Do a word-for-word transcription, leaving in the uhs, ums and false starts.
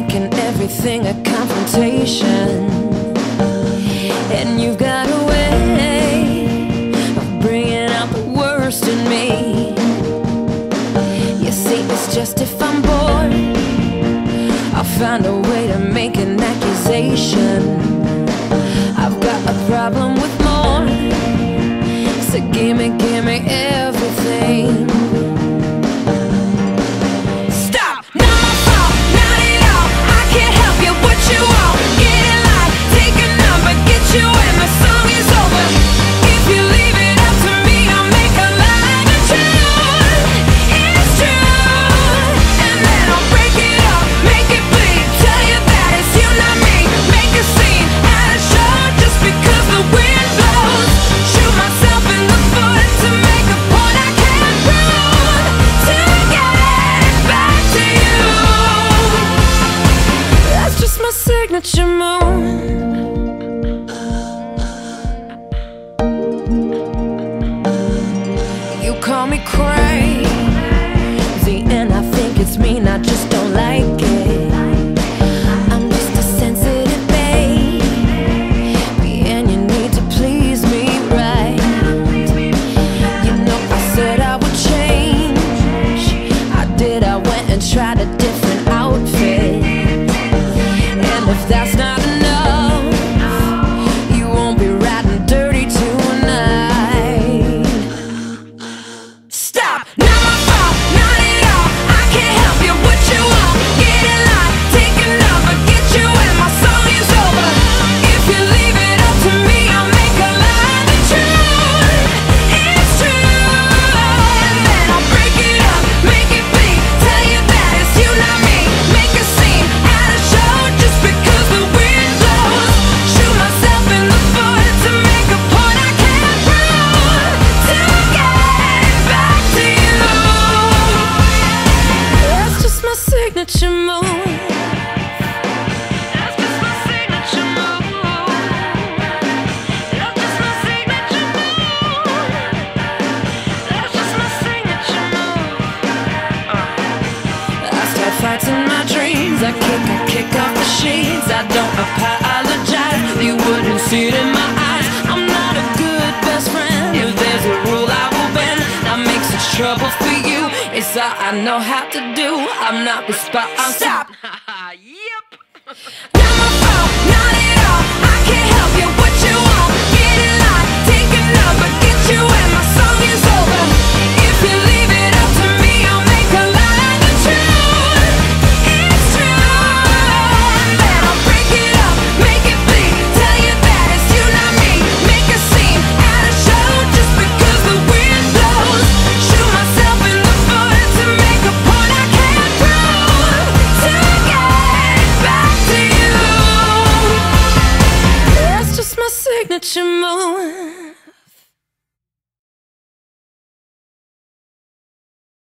making everything a confrontation. And you've got a way of bringing out the worst in me. You see, it's just if I'm bored, I'll find a way to make an accusation. I've got a problem with more, so gimme, gimme everything. Stop! Not my fault, not at all. I can't help you, what you want. Get in line, take a number, get you in, my song is over. If you leave it up to me, I'll make a line of truth. It's true. And then I'll break it up, make it bleed. Tell you that it's you, not me. Make a scene at a show just because the wind blows. Shoot myself in the foot to make a point I can't prove. To get back to you. That's just my signature move. You call me crazy, and I think it's mean, I just don't like it. I'm just a sensitive babe, and you need to please me right. You know I said I would change, I did, I went and tried a different outfit. And if that's not enough, you won't be riding dirty tonight. Stop! Not my fault, not at all. I can't help you, what you want. Get in line, take a number, get you in, my song is over. If you leave it up to me, I'll make a line of truth. It's true. And then I'll break it up, make it bleed. Tell you that it's you, not me. Make a scene at a show just because the wind blows. Shoot myself in the foot to make a point I can't prove. To get back to you. That's just my signature move. That's just my signature move. That's just my signature move. That's just my signature move. I start fighting my dreams. I kick, I kick off the sheets. I don't apologize. You wouldn't see it in my eyes. I'm not a good best friend. If there's a rule I will bend, that makes it trouble for you. It's all I know how to do. I'm not responsible. Stop. Yep. Not my fault, not at